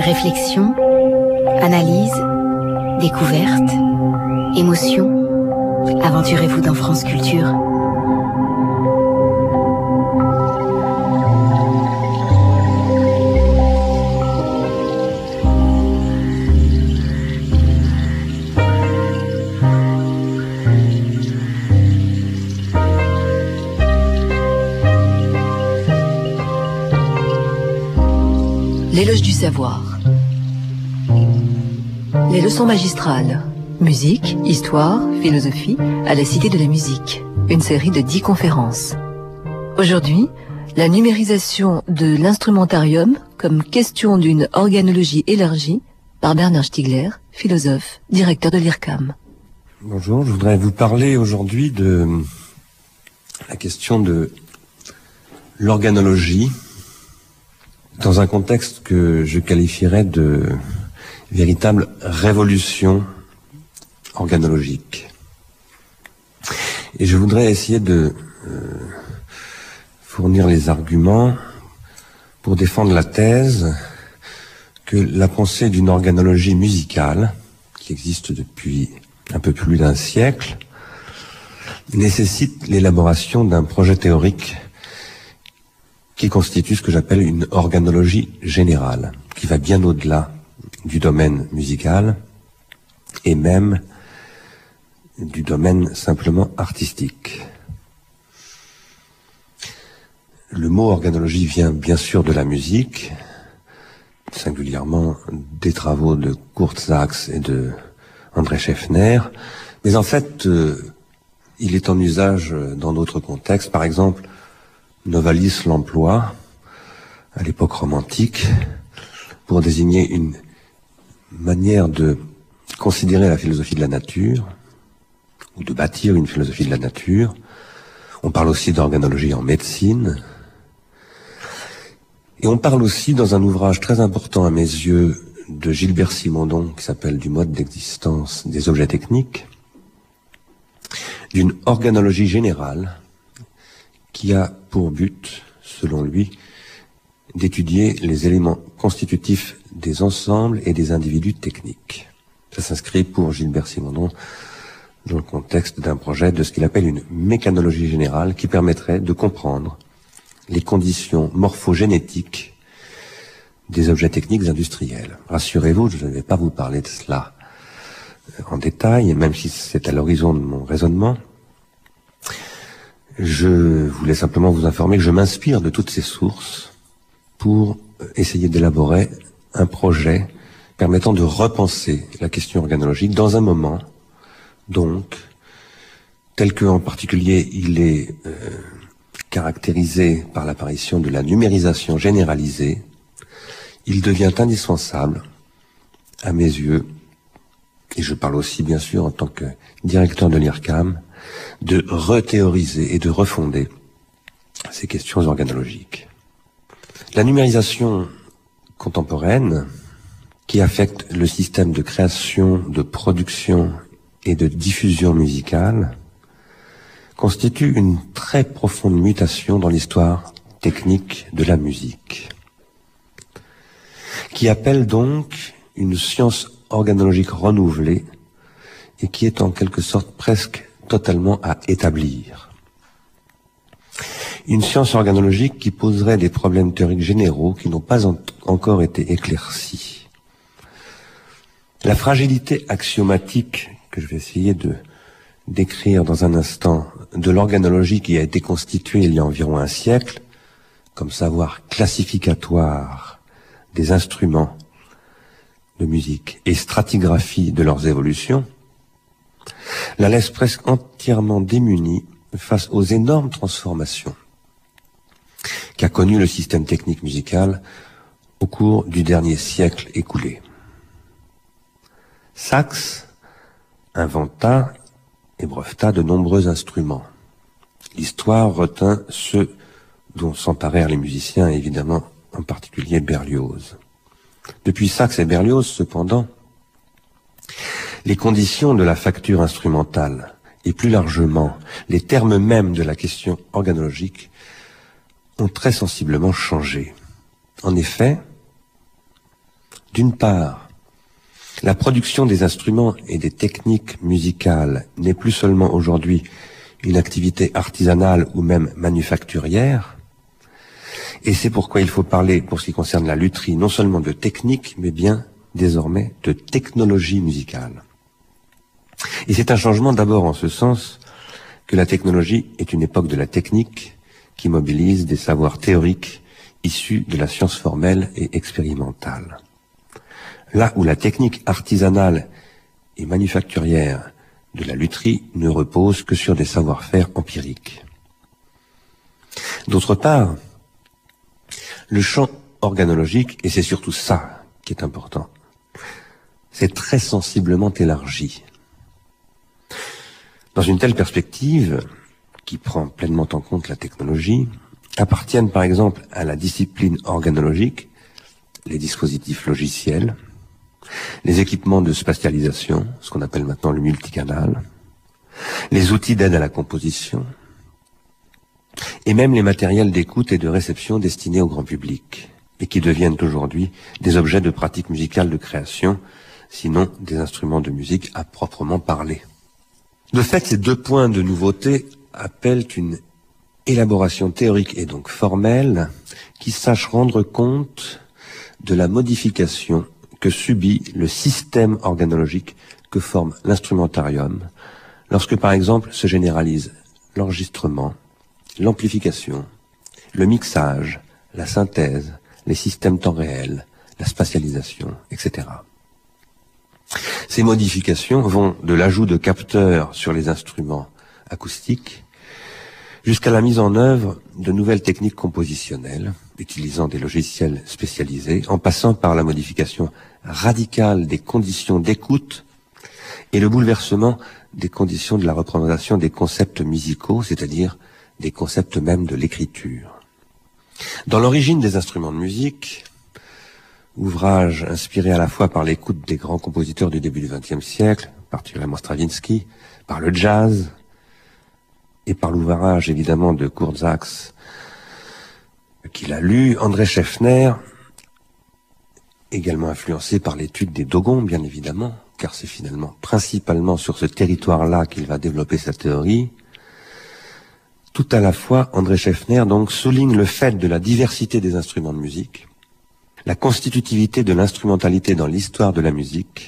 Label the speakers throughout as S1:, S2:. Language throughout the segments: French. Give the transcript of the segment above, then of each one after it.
S1: Réflexion, analyse, découverte, émotion. Aventurez-vous dans France Culture.
S2: L'éloge du savoir. Les leçons magistrales. Musique, histoire, philosophie, à la Cité de la musique. Une série de 10 conférences. Aujourd'hui, la numérisation de l'instrumentarium comme question d'une organologie élargie par Bernard Stiegler, philosophe, directeur de l'IRCAM.
S3: Bonjour, je voudrais vous parler aujourd'hui de la question de l'organologie dans un contexte que je qualifierais de véritable révolution organologique. Et je voudrais essayer de fournir les arguments pour défendre la thèse que la pensée d'une organologie musicale, qui existe depuis un peu plus d'un siècle, nécessite l'élaboration d'un projet théorique qui constitue ce que j'appelle une organologie générale, qui va bien au-delà du domaine musical et même du domaine simplement artistique. Le mot organologie vient bien sûr de la musique, singulièrement des travaux de Kurt Sachs et de André Scheffner, mais en fait, il est en usage dans d'autres contextes. Par exemple, Novalis l'emploie, à l'époque romantique, pour désigner une manière de considérer la philosophie de la nature, ou de bâtir une philosophie de la nature. On parle aussi d'organologie en médecine. Et on parle aussi, dans un ouvrage très important à mes yeux, de Gilbert Simondon, qui s'appelle Du mode d'existence des objets techniques, d'une organologie générale, qui a pour but, selon lui, d'étudier les éléments constitutifs des ensembles et des individus techniques. Ça s'inscrit pour Gilbert Simondon dans le contexte d'un projet de ce qu'il appelle une mécanologie générale qui permettrait de comprendre les conditions morphogénétiques des objets techniques industriels. Rassurez-vous, je ne vais pas vous parler de cela en détail, et même si c'est à l'horizon de mon raisonnement, je voulais simplement vous informer que je m'inspire de toutes ces sources pour essayer d'élaborer un projet permettant de repenser la question organologique dans un moment, donc, tel que en particulier il est caractérisé par l'apparition de la numérisation généralisée, il devient indispensable, à mes yeux, et je parle aussi bien sûr en tant que directeur de l'IRCAM, de rethéoriser et de refonder ces questions organologiques. La numérisation contemporaine, qui affecte le système de création, de production et de diffusion musicale, constitue une très profonde mutation dans l'histoire technique de la musique, qui appelle donc une science organologique renouvelée et qui est en quelque sorte presque totalement à établir. Une science organologique qui poserait des problèmes théoriques généraux qui n'ont pas encore été éclaircis. La fragilité axiomatique que je vais essayer de décrire dans un instant de l'organologie qui a été constituée il y a environ un siècle, comme savoir classificatoire des instruments de musique et stratigraphie de leurs évolutions, la laisse presque entièrement démunie face aux énormes transformations qu'a connu le système technique musical au cours du dernier siècle écoulé. Sachs inventa et breveta de nombreux instruments. L'histoire retint ceux dont s'emparèrent les musiciens, et évidemment en particulier Berlioz. Depuis Sachs et Berlioz, cependant, les conditions de la facture instrumentale et plus largement les termes mêmes de la question organologique ont très sensiblement changé. En effet, D'une part, la production des instruments et des techniques musicales n'est plus seulement aujourd'hui une activité artisanale ou même manufacturière, et c'est pourquoi il faut parler, pour ce qui concerne la lutherie, non seulement de technique, mais bien désormais de technologie musicale. Et c'est un changement d'abord en ce sens que la technologie est une époque de la technique qui mobilise des savoirs théoriques issus de la science formelle et expérimentale. Là où la technique artisanale et manufacturière de la lutherie ne repose que sur des savoir-faire empiriques. D'autre part, le champ organologique, et c'est surtout ça qui est important, s'est très sensiblement élargi. Dans une telle perspective, qui prend pleinement en compte la technologie, appartiennent par exemple à la discipline organologique les dispositifs logiciels, les équipements de spatialisation, ce qu'on appelle maintenant le multicanal, les outils d'aide à la composition, et même les matériels d'écoute et de réception destinés au grand public, et qui deviennent aujourd'hui des objets de pratique musicale de création, sinon des instruments de musique à proprement parler. De fait, ces deux points de nouveauté appellent une élaboration théorique et donc formelle qui sache rendre compte de la modification que subit le système organologique que forme l'instrumentarium lorsque par exemple se généralise l'enregistrement, l'amplification, le mixage, la synthèse, les systèmes temps réel, la spatialisation, etc. Ces modifications vont de l'ajout de capteurs sur les instruments acoustiques jusqu'à la mise en œuvre de nouvelles techniques compositionnelles utilisant des logiciels spécialisés, en passant par la modification radicale des conditions d'écoute et le bouleversement des conditions de la représentation des concepts musicaux, c'est-à-dire des concepts même de l'écriture. Dans l'origine des instruments de musique, ouvrage inspiré à la fois par l'écoute des grands compositeurs du début du XXe siècle, particulièrement Stravinsky, par le jazz et par l'ouvrage évidemment de Kurt Sachs qu'il a lu, André Scheffner, également influencé par l'étude des Dogons bien évidemment, car c'est finalement principalement sur ce territoire-là qu'il va développer sa théorie. Tout à la fois, André Scheffner donc souligne le fait de la diversité des instruments de musique, la constitutivité de l'instrumentalité dans l'histoire de la musique,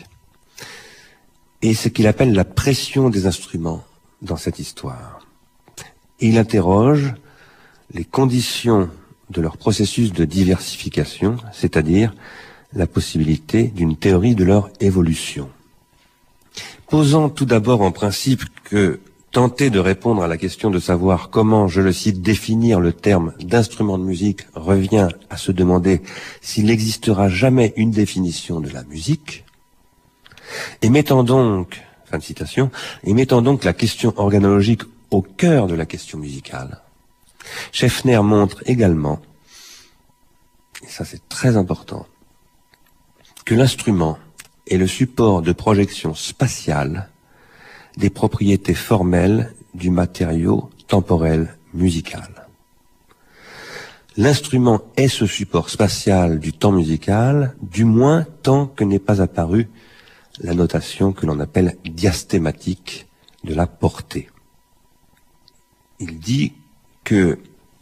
S3: et ce qu'il appelle la pression des instruments dans cette histoire. Et il interroge les conditions de leur processus de diversification, c'est-à-dire la possibilité d'une théorie de leur évolution. Posant tout d'abord en principe que tenter de répondre à la question de savoir comment, je le cite, définir le terme d'instrument de musique revient à se demander s'il n'existera jamais une définition de la musique, et mettant donc, fin de citation, et mettant donc la question organologique au cœur de la question musicale, Scheffner montre également, et ça c'est très important, que l'instrument est le support de projection spatiale des propriétés formelles du matériau temporel musical. L'instrument est ce support spatial du temps musical, du moins tant que n'est pas apparue la notation que l'on appelle diastématique de la portée. Il dit que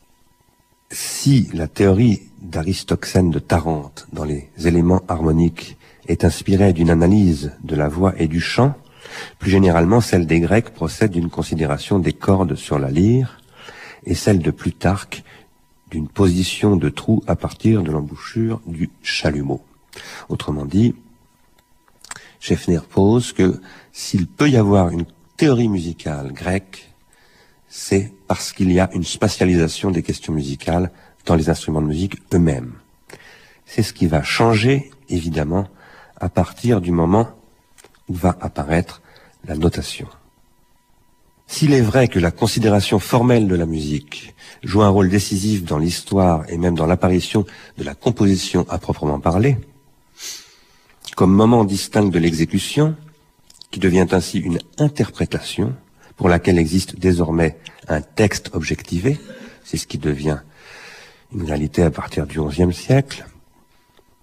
S3: si la théorie d'Aristoxène de Tarente dans les éléments harmoniques est inspirée d'une analyse de la voix et du chant, plus généralement celle des Grecs procède d'une considération des cordes sur la lyre et celle de Plutarque d'une position de trou à partir de l'embouchure du chalumeau. Autrement dit, Scheffner pose que s'il peut y avoir une théorie musicale grecque, c'est parce qu'il y a une spatialisation des questions musicales dans les instruments de musique eux-mêmes. C'est ce qui va changer, évidemment, à partir du moment où va apparaître la notation. S'il est vrai que la considération formelle de la musique joue un rôle décisif dans l'histoire et même dans l'apparition de la composition à proprement parler, comme moment distinct de l'exécution, qui devient ainsi une interprétation, pour laquelle existe désormais un texte objectivé, c'est ce qui devient une réalité à partir du XIe siècle,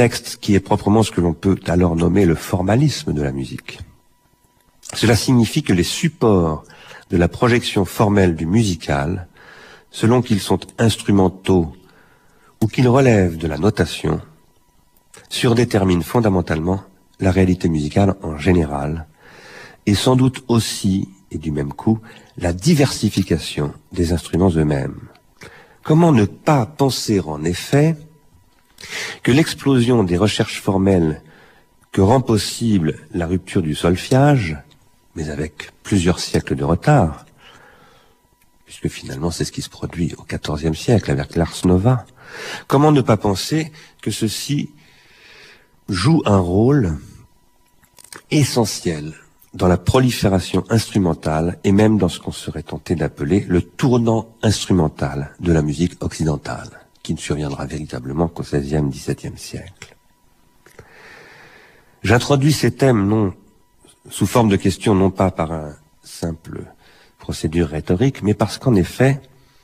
S3: texte qui est proprement ce que l'on peut alors nommer le formalisme de la musique. Cela signifie que les supports de la projection formelle du musical, selon qu'ils sont instrumentaux ou qu'ils relèvent de la notation, surdéterminent fondamentalement la réalité musicale en général, et sans doute aussi, et du même coup, la diversification des instruments eux-mêmes. Comment ne pas penser en effet que l'explosion des recherches formelles que rend possible la rupture du solfège, mais avec plusieurs siècles de retard, puisque finalement c'est ce qui se produit au XIVe siècle avec l'Ars Nova, comment ne pas penser que ceci joue un rôle essentiel dans la prolifération instrumentale et même dans ce qu'on serait tenté d'appeler le tournant instrumental de la musique occidentale, qui ne surviendra véritablement qu'au XVIe, XVIIe siècle. J'introduis ces thèmes non sous forme de questions, non pas par un simple procédure rhétorique, mais parce qu'en effet,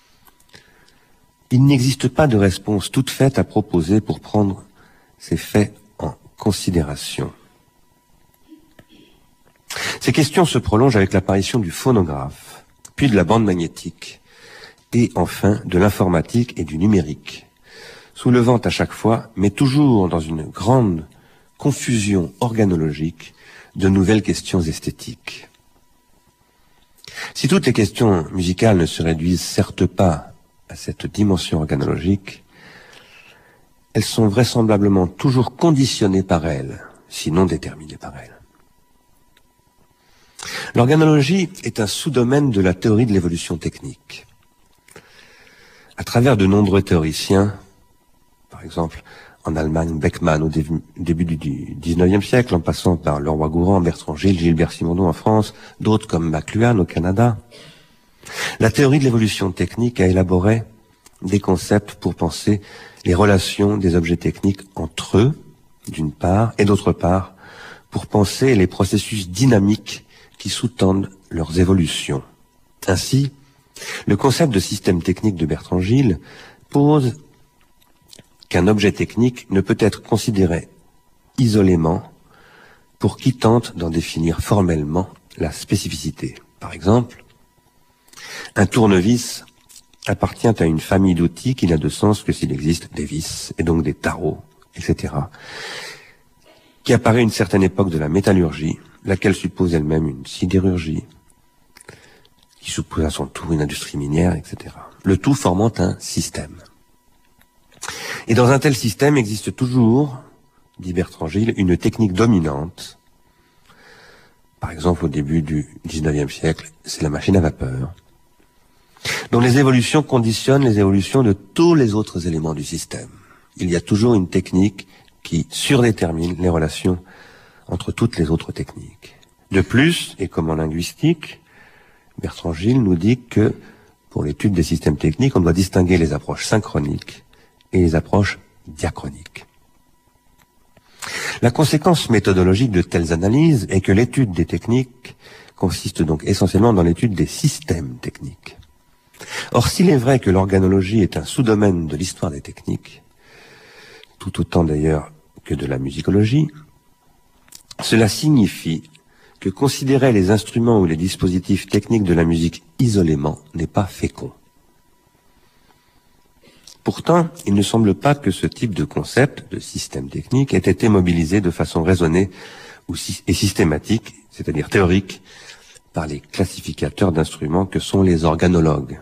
S3: il n'existe pas de réponse toute faite à proposer pour prendre ces faits en considération. Ces questions se prolongent avec l'apparition du phonographe, puis de la bande magnétique, et enfin de l'informatique et du numérique, soulevant à chaque fois, mais toujours dans une grande confusion organologique, de nouvelles questions esthétiques. Si toutes les questions musicales ne se réduisent certes pas à cette dimension organologique, elles sont vraisemblablement toujours conditionnées par elles, sinon déterminées par elles. L'organologie est un sous-domaine de la théorie de l'évolution technique. À travers de nombreux théoriciens, par exemple en Allemagne, Beckmann au début du XIXe siècle, en passant par Leroy-Gourhan, Bertrand Gilles, Gilbert Simondon en France, d'autres comme McLuhan au Canada, la théorie de l'évolution technique a élaboré des concepts pour penser les relations des objets techniques entre eux, d'une part, et d'autre part, pour penser les processus dynamiques qui sous-tendent leurs évolutions. Ainsi, le concept de système technique de Bertrand Gilles pose qu'un objet technique ne peut être considéré isolément pour qui tente d'en définir formellement la spécificité. Par exemple, un tournevis appartient à une famille d'outils qui n'a de sens que s'il existe des vis, et donc des tarots, etc., qui apparaît à une certaine époque de la métallurgie, laquelle suppose elle-même une sidérurgie, qui suppose à son tour une industrie minière, etc. Le tout formant un système. Et dans un tel système existe toujours, dit Bertrand Gilles, une technique dominante. Par exemple, au début du XIXe siècle, c'est la machine à vapeur, dont les évolutions conditionnent les évolutions de tous les autres éléments du système. Il y a toujours une technique qui surdétermine les relations entre toutes les autres techniques. De plus, et comme en linguistique, Bertrand Gilles nous dit que, pour l'étude des systèmes techniques, on doit distinguer les approches synchroniques et les approches diachroniques. La conséquence méthodologique de telles analyses est que l'étude des techniques consiste donc essentiellement dans l'étude des systèmes techniques. Or, s'il est vrai que l'organologie est un sous-domaine de l'histoire des techniques, tout autant d'ailleurs que de la musicologie, cela signifie que considérer les instruments ou les dispositifs techniques de la musique isolément n'est pas fécond. Pourtant, il ne semble pas que ce type de concept, de système technique, ait été mobilisé de façon raisonnée et systématique, c'est-à-dire théorique, par les classificateurs d'instruments que sont les organologues.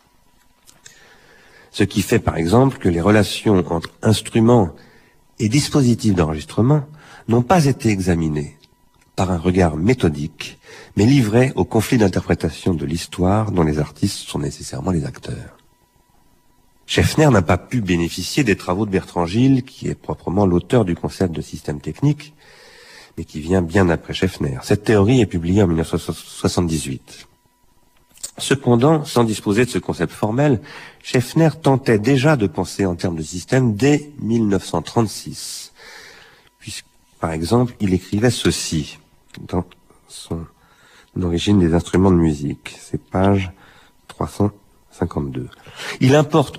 S3: Ce qui fait par exemple que les relations entre instruments et dispositifs d'enregistrement n'ont pas été examinées par un regard méthodique, mais livrées au conflit d'interprétation de l'histoire dont les artistes sont nécessairement les acteurs. Schaeffner n'a pas pu bénéficier des travaux de Bertrand Gilles, qui est proprement l'auteur du concept de système technique, mais qui vient bien après Schaeffner. Cette théorie est publiée en 1978. Cependant, sans disposer de ce concept formel, Schaeffner tentait déjà de penser en termes de système dès 1936. Puisque, par exemple, il écrivait ceci dans son Origine des instruments de musique. C'est page 352. Il importe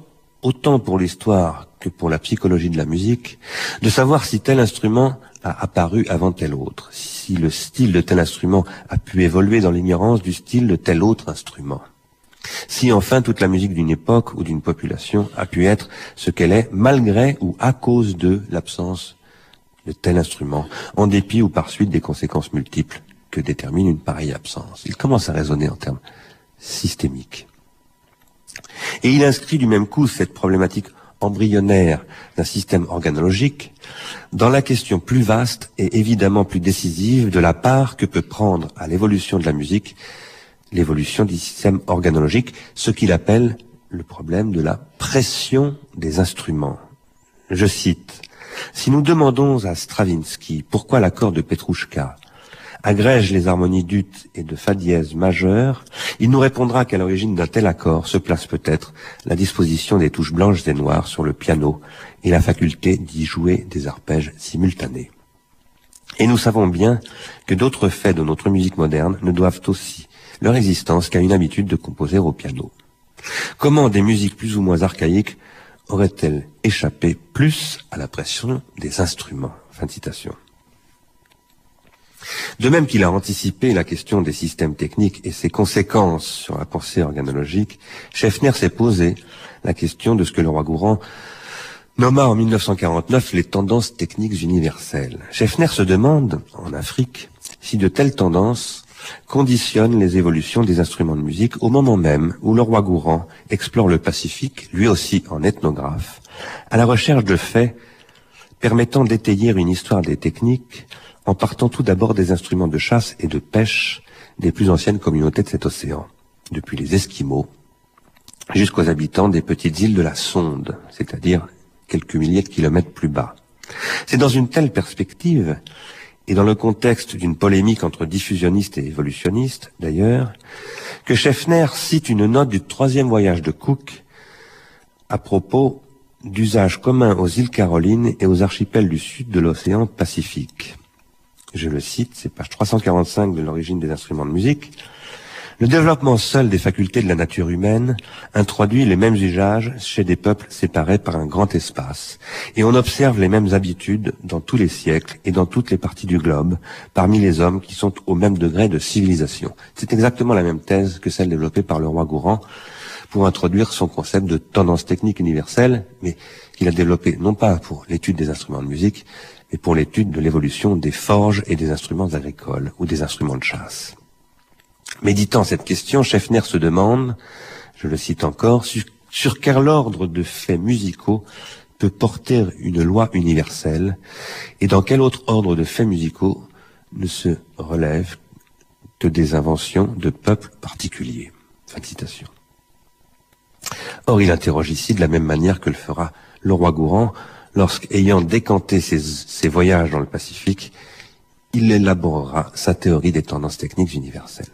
S3: autant pour l'histoire que pour la psychologie de la musique, de savoir si tel instrument a apparu avant tel autre, si le style de tel instrument a pu évoluer dans l'ignorance du style de tel autre instrument. Si enfin toute la musique d'une époque ou d'une population a pu être ce qu'elle est malgré ou à cause de l'absence de tel instrument, en dépit ou par suite des conséquences multiples que détermine une pareille absence. Il commence à raisonner en termes systémiques. Et il inscrit du même coup cette problématique embryonnaire d'un système organologique dans la question plus vaste et évidemment plus décisive de la part que peut prendre à l'évolution de la musique l'évolution du système organologique, ce qu'il appelle le problème de la pression des instruments. Je cite, « Si nous demandons à Stravinsky pourquoi l'accord de Petrouchka agrège les harmonies d'ut et de fa dièse majeur, il nous répondra qu'à l'origine d'un tel accord se place peut-être la disposition des touches blanches et noires sur le piano et la faculté d'y jouer des arpèges simultanés. Et nous savons bien que d'autres faits de notre musique moderne ne doivent aussi leur existence qu'à une habitude de composer au piano. Comment des musiques plus ou moins archaïques auraient-elles échappé plus à la pression des instruments ?» Fin de citation. De même qu'il a anticipé la question des systèmes techniques et ses conséquences sur la pensée organologique, Schaeffner s'est posé la question de ce que Leroi-Gourhan nomma en 1949 les tendances techniques universelles. Schaeffner se demande, en Afrique, si de telles tendances conditionnent les évolutions des instruments de musique au moment même où Leroi-Gourhan explore le Pacifique, lui aussi en ethnographe, à la recherche de faits permettant d'étayer une histoire des techniques en partant tout d'abord des instruments de chasse et de pêche des plus anciennes communautés de cet océan, depuis les Esquimaux jusqu'aux habitants des petites îles de la Sonde, c'est-à-dire quelques milliers de kilomètres plus bas. C'est dans une telle perspective, et dans le contexte d'une polémique entre diffusionnistes et évolutionnistes, d'ailleurs, que Schaeffner cite une note du 3e voyage de Cook à propos d'usages communs aux îles Carolines et aux archipels du sud de l'océan Pacifique. Je le cite, c'est page 345 de l'origine des instruments de musique. Le développement seul des facultés de la nature humaine introduit les mêmes usages chez des peuples séparés par un grand espace, et on observe les mêmes habitudes dans tous les siècles et dans toutes les parties du globe, parmi les hommes qui sont au même degré de civilisation. C'est exactement la même thèse que celle développée par Leroi-Gourhan pour introduire son concept de tendance technique universelle, mais qu'il a développé non pas pour l'étude des instruments de musique, mais pour l'étude de l'évolution des forges et des instruments agricoles ou des instruments de chasse. Méditant cette question, Schaeffner se demande, je le cite encore, sur quel ordre de faits musicaux peut porter une loi universelle et dans quel autre ordre de faits musicaux ne se relève que des inventions de peuples particuliers. Fin de citation. Or, il interroge ici de la même manière que le fera Leroi-Gourhan lorsqu'ayant décanté ses voyages dans le Pacifique, il élaborera sa théorie des tendances techniques universelles.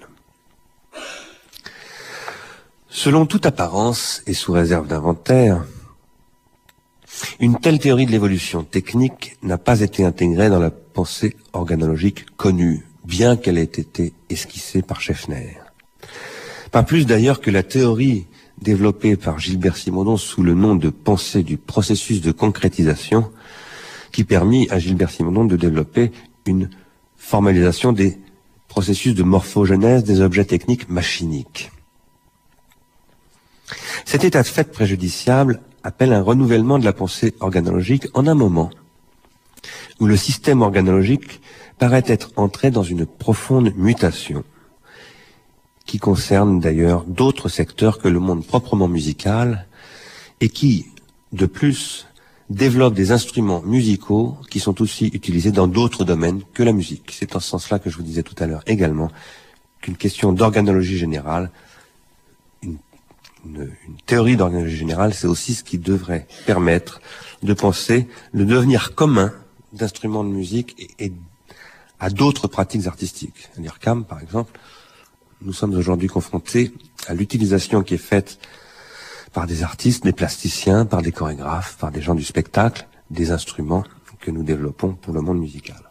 S3: Selon toute apparence et sous réserve d'inventaire, une telle théorie de l'évolution technique n'a pas été intégrée dans la pensée organologique connue, bien qu'elle ait été esquissée par Schaeffner. Pas plus d'ailleurs que la théorie développée par Gilbert Simondon sous le nom de pensée du processus de concrétisation, qui permit à Gilbert Simondon de développer une formalisation des processus de morphogenèse des objets techniques machiniques. Cet état de fait préjudiciable appelle un renouvellement de la pensée organologique en un moment où le système organologique paraît être entré dans une profonde mutation qui concerne d'ailleurs d'autres secteurs que le monde proprement musical et qui, de plus, développe des instruments musicaux qui sont aussi utilisés dans d'autres domaines que la musique. C'est en ce sens-là que je vous disais tout à l'heure également qu'une question d'organologie générale, une théorie d'organologie générale, c'est aussi ce qui devrait permettre de penser le devenir commun d'instruments de musique et à d'autres pratiques artistiques. L'IRCAM, par exemple, nous sommes aujourd'hui confrontés à l'utilisation qui est faite par des artistes, des plasticiens, par des chorégraphes, par des gens du spectacle, des instruments que nous développons pour le monde musical.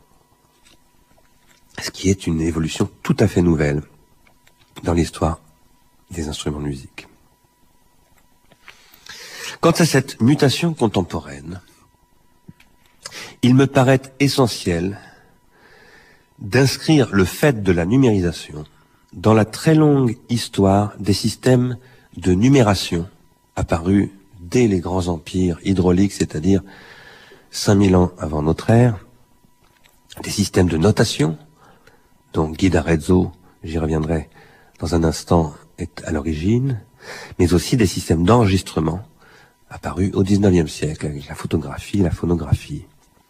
S3: Ce qui est une évolution tout à fait nouvelle dans l'histoire des instruments de musique. Quant à cette mutation contemporaine, il me paraît essentiel d'inscrire le fait de la numérisation dans la très longue histoire des systèmes de numération apparus dès les grands empires hydrauliques, c'est-à-dire 5000 ans avant notre ère, des systèmes de notation, dont Guy d'Arezzo, j'y reviendrai dans un instant, est à l'origine, mais aussi des systèmes d'enregistrement apparus au XIXe siècle, avec la photographie, la phonographie.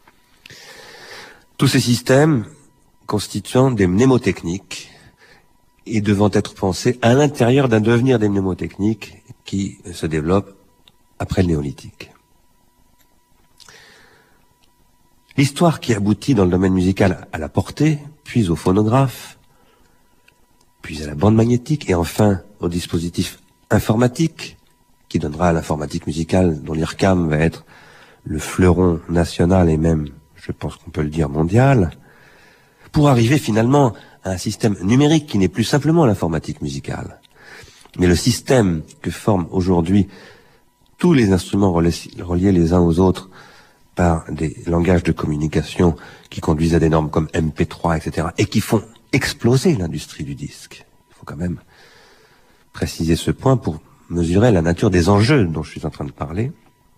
S3: Tous ces systèmes constituant des mnémotechniques et devant être pensés à l'intérieur d'un devenir des mnémotechniques qui se développe après le néolithique. L'histoire qui aboutit dans le domaine musical à la portée, puis au phonographe, puis à la bande magnétique et enfin au dispositif informatique qui donnera à l'informatique musicale dont l'IRCAM va être le fleuron national et même, je pense qu'on peut le dire, mondial, pour arriver finalement à un système numérique qui n'est plus simplement l'informatique musicale, mais le système que forment aujourd'hui tous les instruments reliés les uns aux autres par des langages de communication qui conduisent à des normes comme MP3, etc., et qui font exploser l'industrie du disque. Il faut quand même préciser ce point pour mesurer la nature des enjeux dont je suis en train de parler.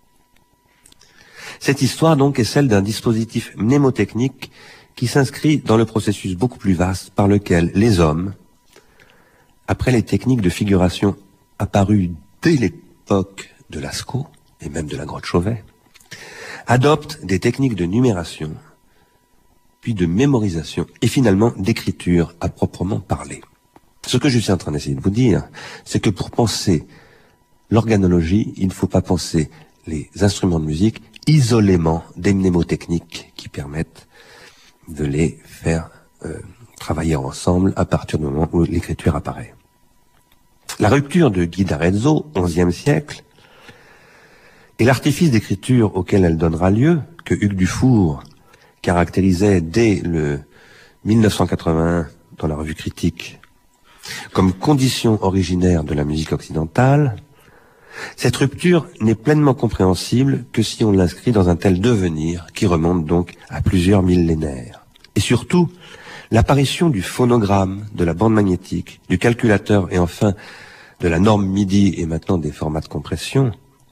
S3: Cette histoire donc est celle d'un dispositif mnémotechnique qui s'inscrit dans le processus beaucoup plus vaste par lequel les hommes, après les techniques de figuration apparues dès l'époque de Lascaux et même de la grotte Chauvet, adoptent des techniques de numération, puis de mémorisation et finalement d'écriture à proprement parler. Ce que je suis en train d'essayer de vous dire, c'est que pour penser l'organologie, il ne faut pas penser les instruments de musique isolément des mnémotechniques qui permettent de les faire travailler ensemble à partir du moment où l'écriture apparaît. La rupture de Guy d'Arezzo, XIe siècle, et l'artifice d'écriture auquel elle donnera lieu, que Hugues Dufour caractérisait dès le 1981 dans la revue Critique comme condition originaire de la musique occidentale, cette rupture n'est pleinement compréhensible que si on l'inscrit dans un tel devenir qui remonte donc à plusieurs millénaires. Et surtout, l'apparition du phonogramme, de la bande magnétique, du calculateur et enfin de la norme MIDI et maintenant des formats de compression,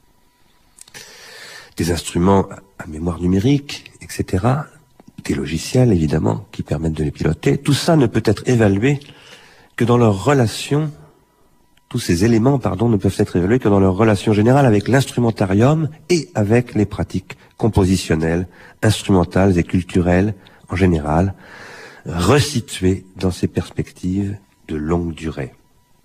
S3: des instruments à mémoire numérique, etc., des logiciels évidemment qui permettent de les piloter, tout ça ne peut être évalué que dans leur relation, tous ces éléments, ne peuvent être évalués que dans leur relation générale avec l'instrumentarium et avec les pratiques compositionnelles, instrumentales et culturelles en général, resituées dans ces perspectives de longue durée.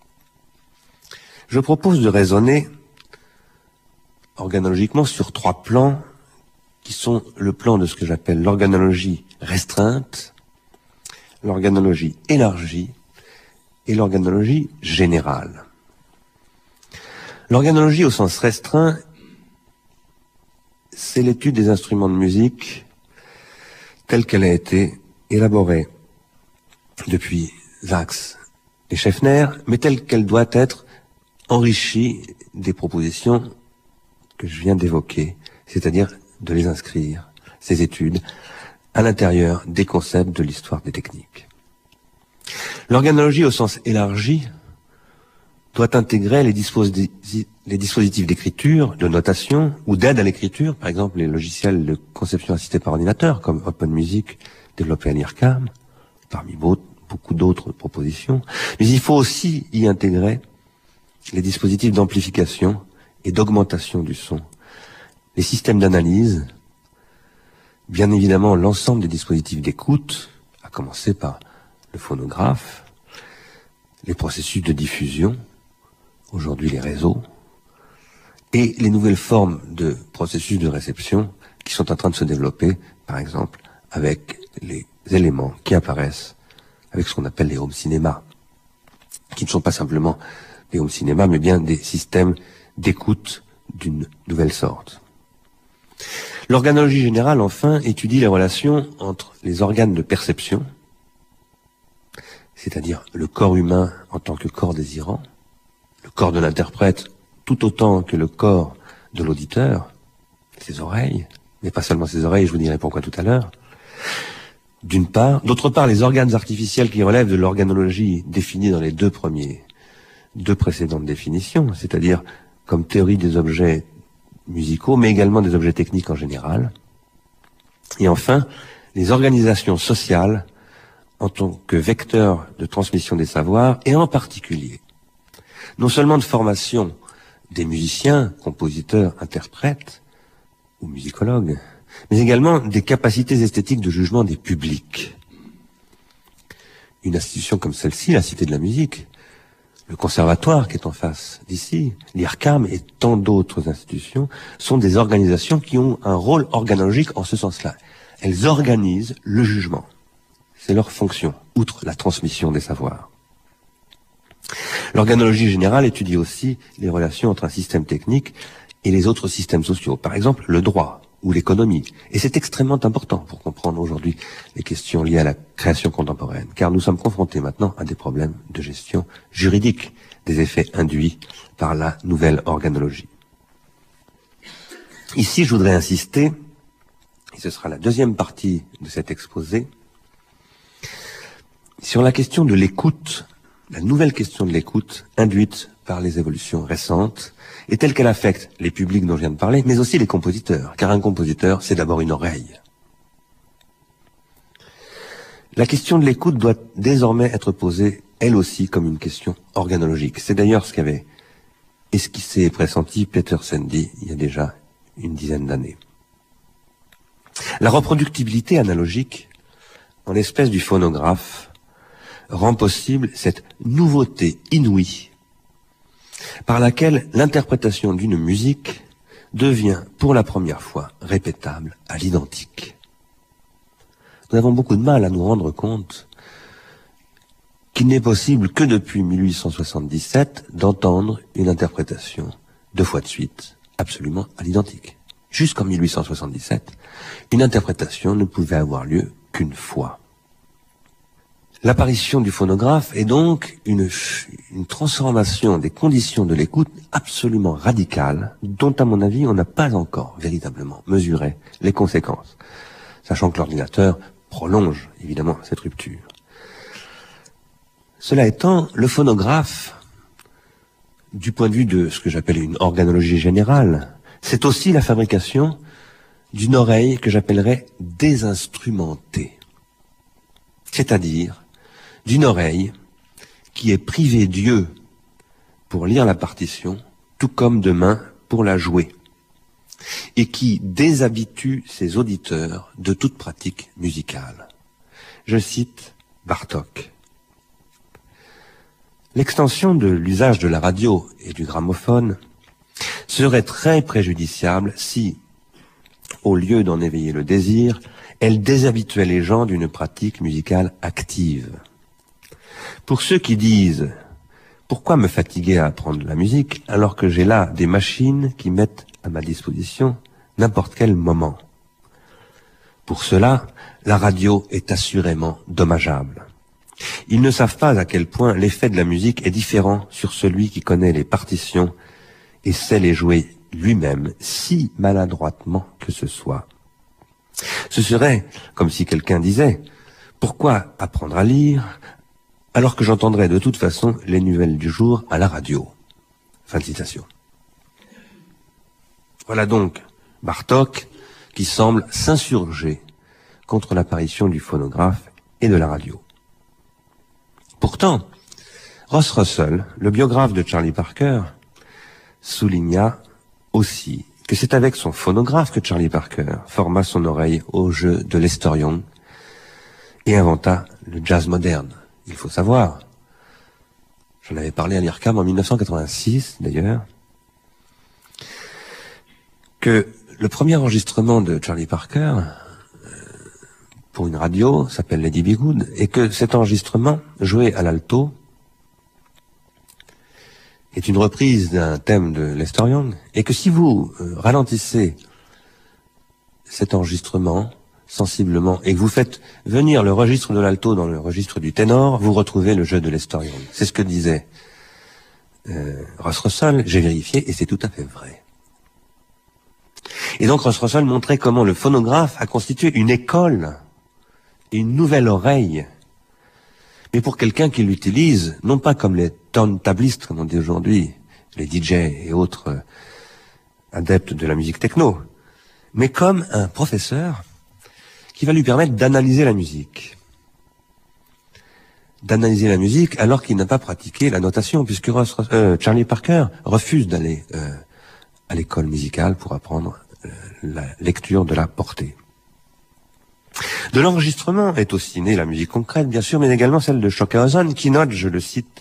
S3: Je propose de raisonner organologiquement sur trois plans qui sont le plan de ce que j'appelle l'organologie restreinte, l'organologie élargie et l'organologie générale. L'organologie au sens restreint, c'est l'étude des instruments de musique telle qu'elle a été élaborée depuis Sachs et Scheffner, mais telle qu'elle doit être enrichie des propositions que je viens d'évoquer, c'est-à-dire de les inscrire, ces études, à l'intérieur des concepts de l'histoire des techniques. L'organologie au sens élargi doit intégrer les dispositifs d'écriture, de notation ou d'aide à l'écriture, par exemple les logiciels de conception assistée par ordinateur comme OpenMusic développé à l'IRCAM, parmi beaucoup d'autres propositions. Mais il faut aussi y intégrer les dispositifs d'amplification et d'augmentation du son, les systèmes d'analyse, bien évidemment l'ensemble des dispositifs d'écoute, à commencer par le phonographe, les processus de diffusion, aujourd'hui les réseaux, et les nouvelles formes de processus de réception qui sont en train de se développer, par exemple, avec les éléments qui apparaissent avec ce qu'on appelle les home cinéma, qui ne sont pas simplement des home cinéma, mais bien des systèmes d'écoute d'une nouvelle sorte. L'organologie générale, enfin, étudie les relations entre les organes de perception, c'est-à-dire le corps humain en tant que corps désirant, le corps de l'interprète tout autant que le corps de l'auditeur, ses oreilles, mais pas seulement ses oreilles, je vous dirai pourquoi tout à l'heure, d'une part. D'autre part, les organes artificiels qui relèvent de l'organologie définie dans les deux précédentes définitions, c'est-à-dire comme théorie des objets musicaux, mais également des objets techniques en général. Et enfin, les organisations sociales en tant que vecteurs de transmission des savoirs, et en particulier, non seulement de formation des musiciens, compositeurs, interprètes ou musicologues, mais également des capacités esthétiques de jugement des publics. Une institution comme celle-ci, la Cité de la musique, le conservatoire qui est en face d'ici, l'IRCAM et tant d'autres institutions, sont des organisations qui ont un rôle organologique en ce sens-là. Elles organisent le jugement. C'est leur fonction, outre la transmission des savoirs. L'organologie générale étudie aussi les relations entre un système technique et les autres systèmes sociaux. Par exemple, le droit ou l'économie. Et c'est extrêmement important pour comprendre aujourd'hui les questions liées à la création contemporaine, car nous sommes confrontés maintenant à des problèmes de gestion juridique des effets induits par la nouvelle organologie. Ici, je voudrais insister, et ce sera la deuxième partie de cet exposé, sur la question de l'écoute, la nouvelle question de l'écoute induite par les évolutions récentes, et telle qu'elle affecte les publics dont je viens de parler, mais aussi les compositeurs, car un compositeur, c'est d'abord une oreille. La question de l'écoute doit désormais être posée, elle aussi, comme une question organologique. C'est d'ailleurs ce qu'avait esquissé et pressenti Peter Sandy il y a déjà une dizaine d'années. La reproductibilité analogique, en l'espèce du phonographe, rend possible cette nouveauté inouïe par laquelle l'interprétation d'une musique devient pour la première fois répétable à l'identique. Nous avons beaucoup de mal à nous rendre compte qu'il n'est possible que depuis 1877 d'entendre une interprétation deux fois de suite absolument à l'identique. Jusqu'en 1877, une interprétation ne pouvait avoir lieu qu'une fois. L'apparition du phonographe est donc une transformation des conditions de l'écoute absolument radicale, dont à mon avis on n'a pas encore véritablement mesuré les conséquences, sachant que l'ordinateur prolonge évidemment cette rupture. Cela étant, le phonographe, du point de vue de ce que j'appelle une organologie générale, c'est aussi la fabrication d'une oreille que j'appellerais désinstrumentée, c'est-à-dire d'une oreille qui est privée d'yeux pour lire la partition, tout comme de mains pour la jouer, et qui déshabitue ses auditeurs de toute pratique musicale. Je cite Bartók. L'extension de l'usage de la radio et du gramophone serait très préjudiciable si, au lieu d'en éveiller le désir, elle déshabituait les gens d'une pratique musicale active. Pour ceux qui disent « Pourquoi me fatiguer à apprendre la musique alors que j'ai là des machines qui mettent à ma disposition n'importe quel moment ?» Pour cela, la radio est assurément dommageable. Ils ne savent pas à quel point l'effet de la musique est différent sur celui qui connaît les partitions et sait les jouer lui-même, si maladroitement que ce soit. Ce serait comme si quelqu'un disait « Pourquoi apprendre à lire alors que j'entendrai de toute façon les nouvelles du jour à la radio ?» Fin de citation. Voilà donc Bartók qui semble s'insurger contre l'apparition du phonographe et de la radio. Pourtant, Ross Russell, le biographe de Charlie Parker, souligna aussi que c'est avec son phonographe que Charlie Parker forma son oreille au jeu de Lester Young et inventa le jazz moderne. Il faut savoir, j'en avais parlé à l'IRCAM en 1986 d'ailleurs, que le premier enregistrement de Charlie Parker pour une radio s'appelle Lady Be Good, et que cet enregistrement, joué à l'alto, est une reprise d'un thème de Lester Young, et que si vous ralentissez cet enregistrement sensiblement, et que vous faites venir le registre de l'alto dans le registre du ténor, vous retrouvez le jeu de Lester Young. C'est ce que disait Ross Russell, j'ai vérifié, et c'est tout à fait vrai. Et donc Ross-Russell montrait comment le phonographe a constitué une école et une nouvelle oreille, mais pour quelqu'un qui l'utilise, non pas comme les turntablistes, comme on dit aujourd'hui, les DJ et autres adeptes de la musique techno, mais comme un professeur qui va lui permettre d'analyser la musique. D'analyser la musique alors qu'il n'a pas pratiqué la notation, puisque Charlie Parker refuse d'aller à l'école musicale pour apprendre la lecture de la portée. De l'enregistrement est aussi née la musique concrète, bien sûr, mais également celle de Stockhausen, qui note, je le cite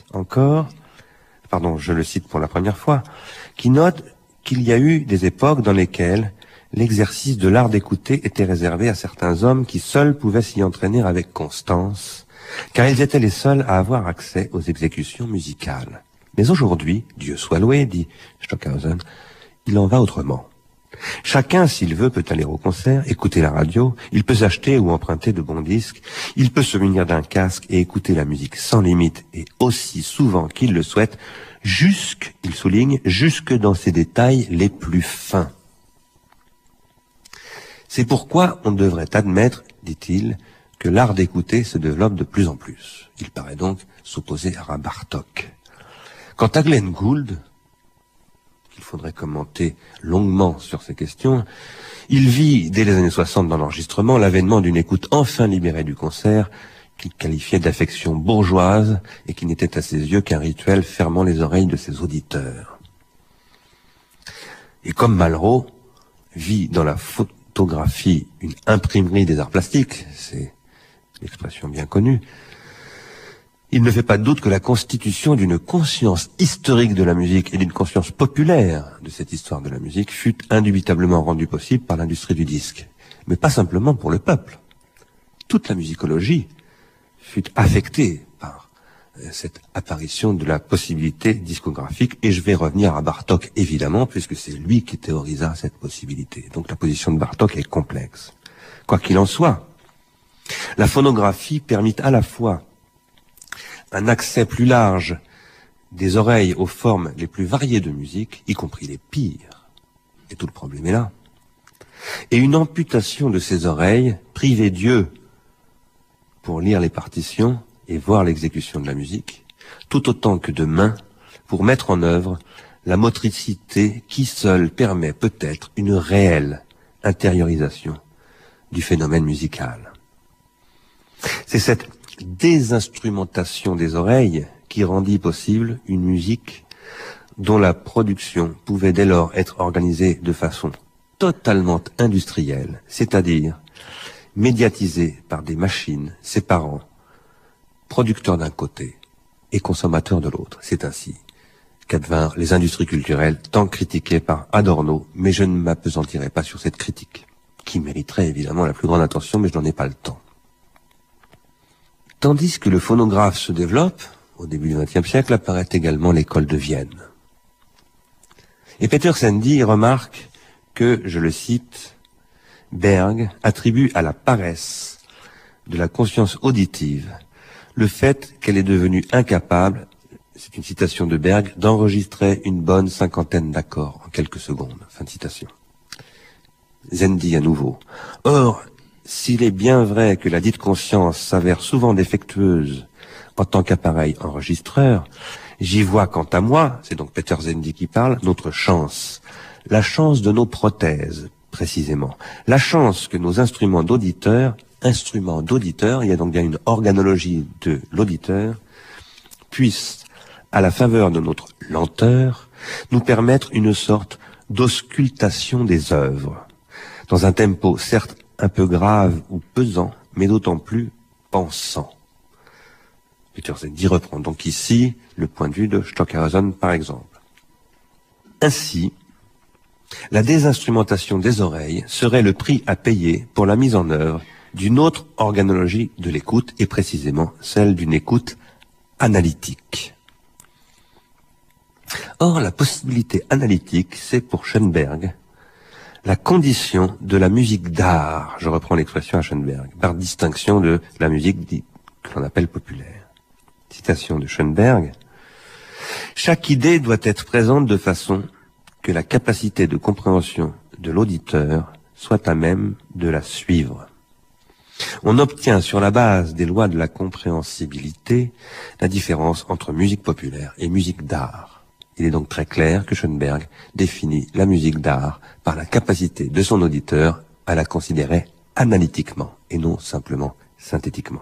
S3: pour la première fois, qui note qu'il y a eu des époques dans lesquelles l'exercice de l'art d'écouter était réservé à certains hommes qui seuls pouvaient s'y entraîner avec constance, car ils étaient les seuls à avoir accès aux exécutions musicales. Mais aujourd'hui, Dieu soit loué, dit Stockhausen, il en va autrement. Chacun, s'il veut, peut aller au concert, écouter la radio, il peut s'acheter ou emprunter de bons disques, il peut se munir d'un casque et écouter la musique sans limite et aussi souvent qu'il le souhaite, il souligne, jusque dans ses détails les plus fins. C'est pourquoi on devrait admettre, dit-il, que l'art d'écouter se développe de plus en plus. Il paraît donc s'opposer à Bartók. Quant à Glenn Gould, qu'il faudrait commenter longuement sur ces questions, il vit, dès les années 60 dans l'enregistrement, l'avènement d'une écoute enfin libérée du concert, qu'il qualifiait d'affection bourgeoise et qui n'était à ses yeux qu'un rituel fermant les oreilles de ses auditeurs. Et comme Malraux vit dans la photographie une imprimerie des arts plastiques, c'est l'expression bien connue, il ne fait pas de doute que la constitution d'une conscience historique de la musique et d'une conscience populaire de cette histoire de la musique fut indubitablement rendue possible par l'industrie du disque. Mais pas simplement pour le peuple. Toute la musicologie fut affectée par cette apparition de la possibilité discographique, et je vais revenir à Bartók évidemment, puisque c'est lui qui théorisa cette possibilité. Donc la position de Bartók est complexe. Quoi qu'il en soit, la phonographie permit à la fois un accès plus large des oreilles aux formes les plus variées de musique, y compris les pires, et tout le problème est là, et une amputation de ces oreilles, privées d'yeux pour lire les partitions et voir l'exécution de la musique, tout autant que de mains pour mettre en œuvre la motricité qui seule permet peut-être une réelle intériorisation du phénomène musical. C'est cette désinstrumentation des oreilles qui rendit possible une musique dont la production pouvait dès lors être organisée de façon totalement industrielle, c'est-à-dire médiatisée par des machines séparant producteurs d'un côté et consommateurs de l'autre. C'est ainsi qu'advinrent les industries culturelles tant critiquées par Adorno, mais je ne m'appesantirai pas sur cette critique, qui mériterait évidemment la plus grande attention, mais je n'en ai pas le temps. Tandis que le phonographe se développe, au début du XXe siècle, apparaît également l'école de Vienne. Et Peter Sandy remarque que, je le cite, Berg attribue à la paresse de la conscience auditive le fait qu'elle est devenue incapable, c'est une citation de Berg, d'enregistrer une bonne 50aine d'accords en quelques secondes. Fin de citation. Sandy à nouveau. Or, s'il est bien vrai que la dite conscience s'avère souvent défectueuse en tant qu'appareil enregistreur, j'y vois quant à moi, c'est donc Peter Sandy qui parle, notre chance. La chance de nos prothèses, précisément. La chance que nos instruments d'auditeur, il y a donc bien une organologie de l'auditeur, puissent, à la faveur de notre lenteur, nous permettre une sorte d'auscultation des œuvres, dans un tempo certes un peu grave ou pesant, mais d'autant plus pensant. Peter Sandy reprend donc ici le point de vue de Stockhausen, par exemple. Ainsi, la désinstrumentation des oreilles serait le prix à payer pour la mise en œuvre d'une autre organologie de l'écoute, et précisément celle d'une écoute analytique. Or, la possibilité analytique, c'est pour Schoenberg la condition de la musique d'art, je reprends l'expression à Schoenberg, par distinction de la musique que l'on appelle populaire. Citation de Schoenberg. Chaque idée doit être présente de façon que la capacité de compréhension de l'auditeur soit à même de la suivre. On obtient sur la base des lois de la compréhensibilité la différence entre musique populaire et musique d'art. Il est donc très clair que Schoenberg définit la musique d'art par la capacité de son auditeur à la considérer analytiquement et non simplement synthétiquement.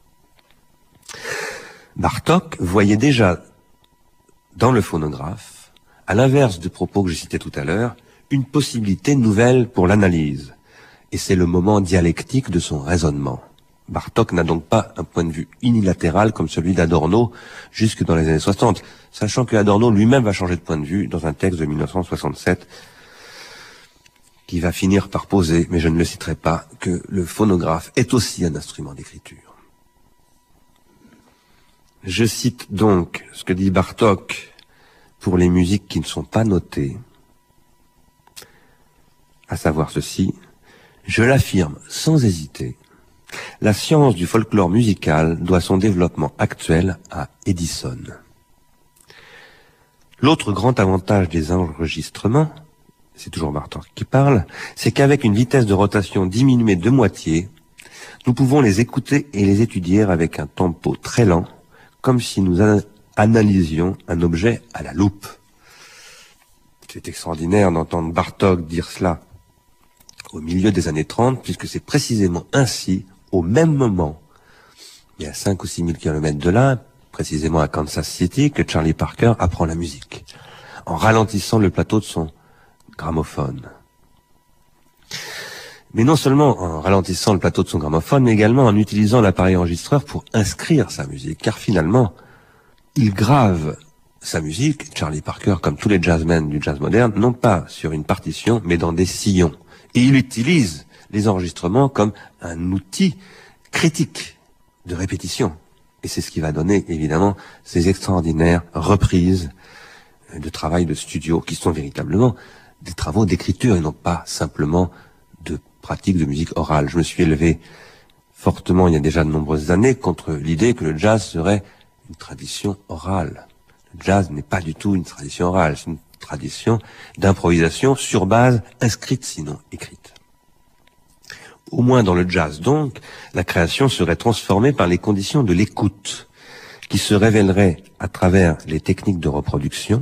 S3: Bartók voyait déjà dans le phonographe, à l'inverse du propos que j'ai cité tout à l'heure, une possibilité nouvelle pour l'analyse. Et c'est le moment dialectique de son raisonnement. Bartók n'a donc pas un point de vue unilatéral comme celui d'Adorno jusque dans les années 60, sachant que Adorno lui-même va changer de point de vue dans un texte de 1967 qui va finir par poser, mais je ne le citerai pas, que le phonographe est aussi un instrument d'écriture. Je cite donc ce que dit Bartók pour les musiques qui ne sont pas notées, à savoir ceci: je l'affirme sans hésiter, la science du folklore musical doit son développement actuel à Edison. L'autre grand avantage des enregistrements, c'est toujours Bartók qui parle, c'est qu'avec une vitesse de rotation diminuée de moitié, nous pouvons les écouter et les étudier avec un tempo très lent, comme si nous analysions un objet à la loupe. C'est extraordinaire d'entendre Bartók dire cela au milieu des années 30, puisque c'est précisément ainsi, au même moment, il y a 5 ou 6 000 kilomètres de là, précisément à Kansas City, que Charlie Parker apprend la musique, en ralentissant le plateau de son gramophone. Mais non seulement en ralentissant le plateau de son gramophone, mais également en utilisant l'appareil enregistreur pour inscrire sa musique, car finalement, il grave sa musique, Charlie Parker, comme tous les jazzmen du jazz moderne, non pas sur une partition, mais dans des sillons. Et il utilise les enregistrements comme un outil critique de répétition. Et c'est ce qui va donner, évidemment, ces extraordinaires reprises de travail de studio qui sont véritablement des travaux d'écriture et non pas simplement de pratique de musique orale. Je me suis élevé fortement, il y a déjà de nombreuses années, contre l'idée que le jazz serait une tradition orale. Le jazz n'est pas du tout une tradition orale, c'est une tradition d'improvisation sur base inscrite sinon écrite. Au moins dans le jazz donc, la création serait transformée par les conditions de l'écoute, qui se révéleraient à travers les techniques de reproduction,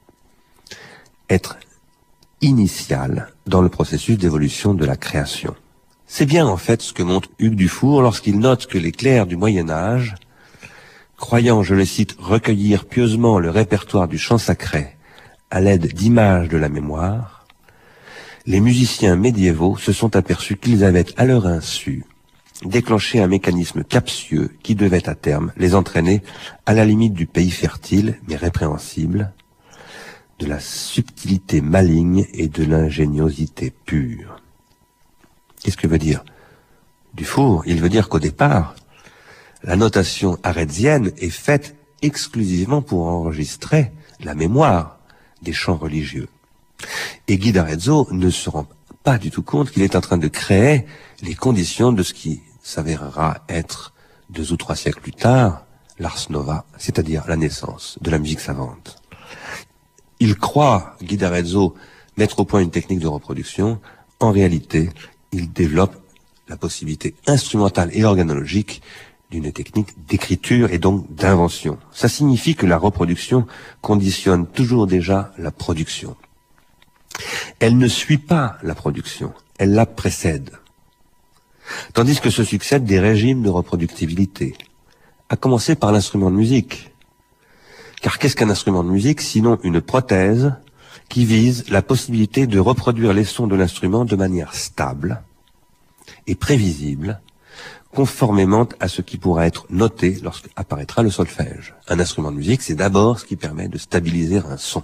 S3: être initiale dans le processus d'évolution de la création. C'est bien en fait ce que montre Hugues Dufour lorsqu'il note que les clercs du Moyen-Âge, croyant, je le cite, recueillir pieusement le répertoire du chant sacré à l'aide d'images de la mémoire, les musiciens médiévaux se sont aperçus qu'ils avaient à leur insu déclenché un mécanisme captieux qui devait à terme les entraîner à la limite du pays fertile mais répréhensible, de la subtilité maligne et de l'ingéniosité pure. Qu'est-ce que veut dire Dufour? Il veut dire qu'au départ, la notation arrézienne est faite exclusivement pour enregistrer la mémoire des chants religieux. Et Guy d'Arezzo ne se rend pas du tout compte qu'il est en train de créer les conditions de ce qui s'avérera être 2 ou 3 siècles plus tard, l'Ars Nova, c'est-à-dire la naissance de la musique savante. Il croit, Guy d'Arezzo, mettre au point une technique de reproduction. En réalité, il développe la possibilité instrumentale et organologique d'une technique d'écriture et donc d'invention. Ça signifie que la reproduction conditionne toujours déjà la production. Elle ne suit pas la production, elle la précède. Tandis que se succèdent des régimes de reproductibilité, à commencer par l'instrument de musique. Car qu'est-ce qu'un instrument de musique sinon une prothèse qui vise la possibilité de reproduire les sons de l'instrument de manière stable et prévisible, conformément à ce qui pourra être noté lorsqu'apparaîtra le solfège. Un instrument de musique, c'est d'abord ce qui permet de stabiliser un son.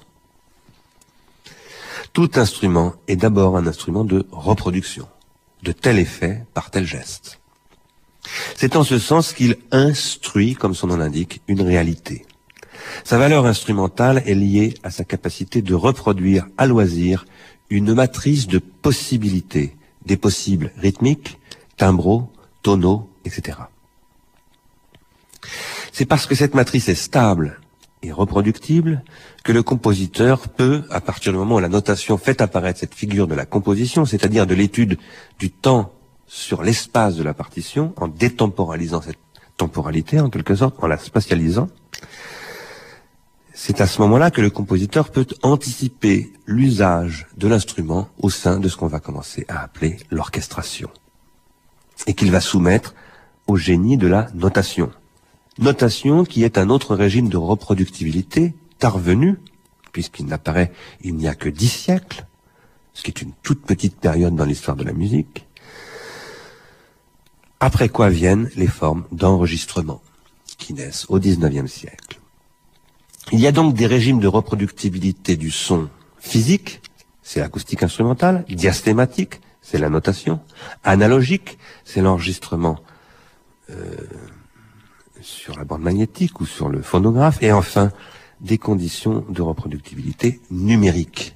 S3: Tout instrument est d'abord un instrument de reproduction, de tel effet par tel geste. C'est en ce sens qu'il instruit, comme son nom l'indique, une réalité. Sa valeur instrumentale est liée à sa capacité de reproduire à loisir une matrice de possibilités, des possibles rythmiques, timbraux, tonaux, etc. C'est parce que cette matrice est stable et reproductible que le compositeur peut, à partir du moment où la notation fait apparaître cette figure de la composition, c'est-à-dire de l'étude du temps sur l'espace de la partition, en détemporalisant cette temporalité en quelque sorte, en la spatialisant, c'est à ce moment-là que le compositeur peut anticiper l'usage de l'instrument au sein de ce qu'on va commencer à appeler l'orchestration, et qu'il va soumettre au génie de la notation. Notation qui est un autre régime de reproductibilité tarvenu, puisqu'il n'apparaît il n'y a que 10 siècles, ce qui est une toute petite période dans l'histoire de la musique, après quoi viennent les formes d'enregistrement, qui naissent au XIXe siècle. Il y a donc des régimes de reproductibilité du son physique, c'est l'acoustique instrumentale, diastématique, c'est la notation, analogique, c'est l'enregistrement sur la bande magnétique ou sur le phonographe, et enfin des conditions de reproductibilité numérique.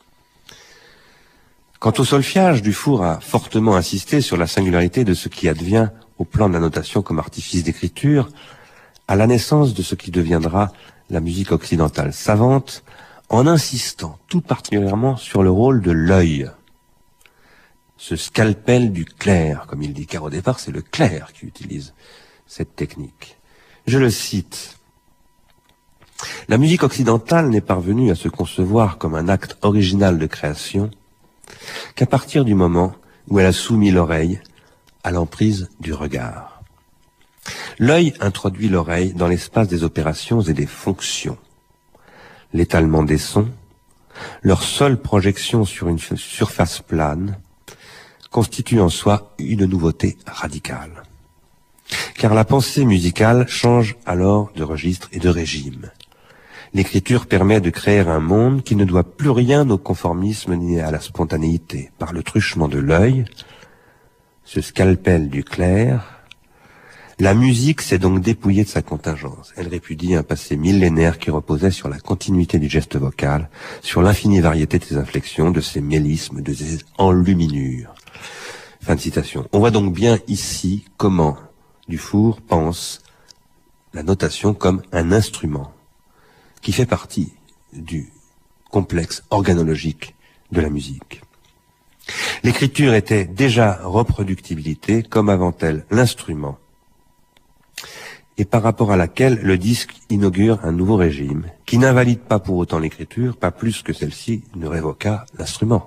S3: Quant au solfège, Dufour a fortement insisté sur la singularité de ce qui advient au plan de la notation comme artifice d'écriture, à la naissance de ce qui deviendra la musique occidentale savante, en insistant tout particulièrement sur le rôle de l'œil, ce scalpel du clerc, comme il dit, car au départ c'est le clerc qui utilise cette technique. Je le cite. La musique occidentale n'est parvenue à se concevoir comme un acte original de création qu'à partir du moment où elle a soumis l'oreille à l'emprise du regard. L'œil introduit l'oreille dans l'espace des opérations et des fonctions. L'étalement des sons, leur seule projection sur une surface plane, constitue en soi une nouveauté radicale. Car la pensée musicale change alors de registre et de régime. L'écriture permet de créer un monde qui ne doit plus rien au conformisme ni à la spontanéité. Par le truchement de l'œil, ce scalpel du clerc, la musique s'est donc dépouillée de sa contingence. Elle répudie un passé millénaire qui reposait sur la continuité du geste vocal, sur l'infinie variété de ses inflexions, de ses mélismes, de ses enluminures. Fin de citation. On voit donc bien ici comment Dufour pense la notation comme un instrument qui fait partie du complexe organologique de la musique. L'écriture était déjà reproductibilité, comme avant elle l'instrument, et par rapport à laquelle le disque inaugure un nouveau régime, qui n'invalide pas pour autant l'écriture, pas plus que celle-ci ne révoqua l'instrument.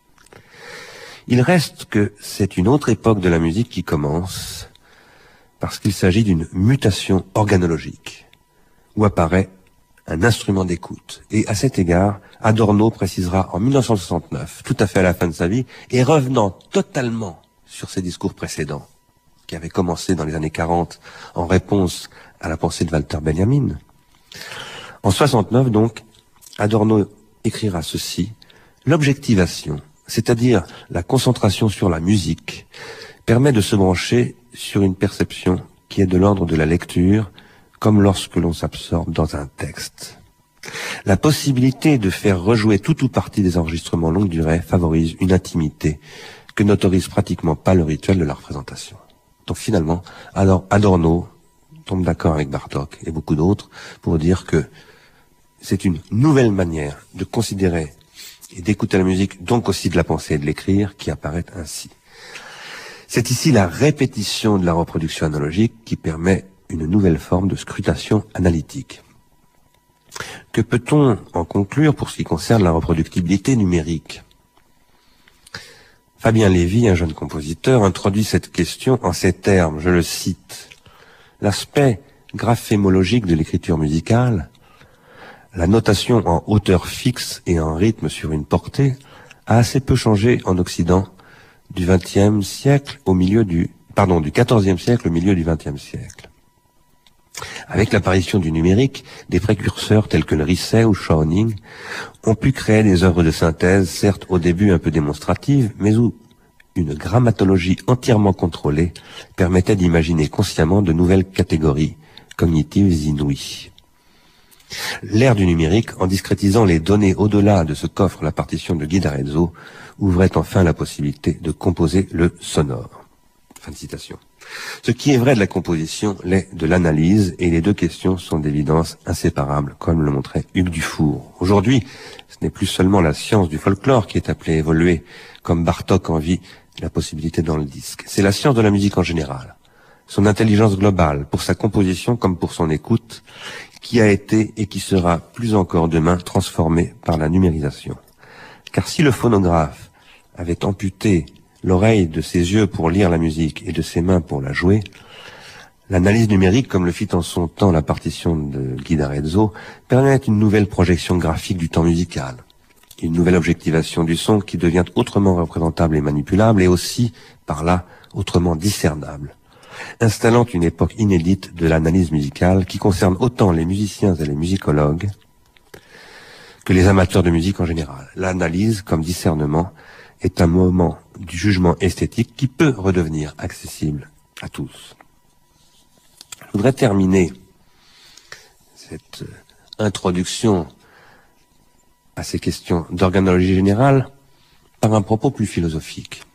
S3: Il reste que c'est une autre époque de la musique qui commence, parce qu'il s'agit d'une mutation organologique, où apparaît un instrument d'écoute. Et à cet égard, Adorno précisera en 1969, tout à fait à la fin de sa vie, et revenant totalement sur ses discours précédents, qui avaient commencé dans les années 40 en réponse à la pensée de Walter Benjamin. En 69, donc, Adorno écrira ceci: l'objectivation, c'est-à-dire la concentration sur la musique, permet de se brancher sur une perception qui est de l'ordre de la lecture, comme lorsque l'on s'absorbe dans un texte. La possibilité de faire rejouer tout ou partie des enregistrements longue durée favorise une intimité que n'autorise pratiquement pas le rituel de la représentation. Donc finalement, Adorno tombe d'accord avec Bartók et beaucoup d'autres pour dire que c'est une nouvelle manière de considérer et d'écouter la musique, donc aussi de la penser et de l'écrire, qui apparaît ainsi. C'est ici la répétition de la reproduction analogique qui permet une nouvelle forme de scrutation analytique. Que peut-on en conclure pour ce qui concerne la reproductibilité numérique? Fabien Lévy, un jeune compositeur, introduit cette question en ces termes, je le cite: l'aspect graphémologique de l'écriture musicale, la notation en hauteur fixe et en rythme sur une portée, a assez peu changé en Occident du XXe siècle au milieu du XIVe siècle au milieu du XXe siècle. Avec l'apparition du numérique, des précurseurs tels que le Risset ou Schoening ont pu créer des œuvres de synthèse, certes au début un peu démonstratives, mais où une grammatologie entièrement contrôlée permettait d'imaginer consciemment de nouvelles catégories cognitives inouïes. L'ère du numérique, en discrétisant les données au-delà de ce qu'offre la partition de Guy d'Arezzo, ouvrait enfin la possibilité de composer le sonore. Fin de citation. Ce qui est vrai de la composition l'est de l'analyse, et les deux questions sont d'évidence inséparables, comme le montrait Hugues Dufour. Aujourd'hui, ce n'est plus seulement la science du folklore qui est appelée à évoluer, comme Bartók envie la possibilité dans le disque. C'est la science de la musique en général, son intelligence globale, pour sa composition comme pour son écoute, qui a été et qui sera plus encore demain transformée par la numérisation. Car si le phonographe avait amputé l'oreille de ses yeux pour lire la musique et de ses mains pour la jouer, l'analyse numérique, comme le fit en son temps la partition de Guy d'Arezzo, permet une nouvelle projection graphique du temps musical, une nouvelle objectivation du son qui devient autrement représentable et manipulable, et aussi, par là, autrement discernable, installant une époque inédite de l'analyse musicale qui concerne autant les musiciens et les musicologues que les amateurs de musique en général. L'analyse, comme discernement, est un moment du jugement esthétique qui peut redevenir accessible à tous. Je voudrais terminer cette introduction à ces questions d'organologie générale par un propos plus philosophique.